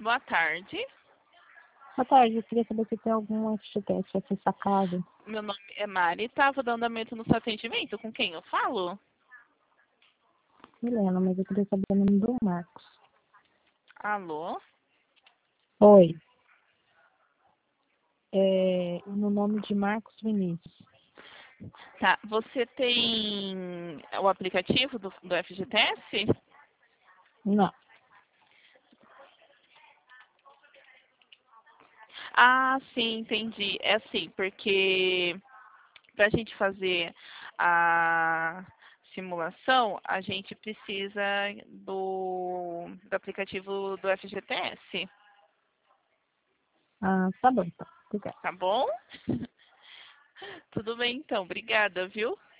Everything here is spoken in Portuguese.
Boa tarde. Boa tarde, eu queria saber se tem algum FGTS a ser sacado. Meu nome é Mari, estava dando andamento no seu atendimento. Com quem eu falo? Milena, mas eu queria saber o nome do Marcos. Alô? Oi. No nome de Marcos Vinícius. Tá, você tem o aplicativo do FGTS? Não. Ah, sim, entendi. É assim, porque para a gente fazer a simulação, a gente precisa do aplicativo do FGTS, Ah, tá bom, então. Obrigada. tá bom? Tudo bem, então. Obrigada, viu?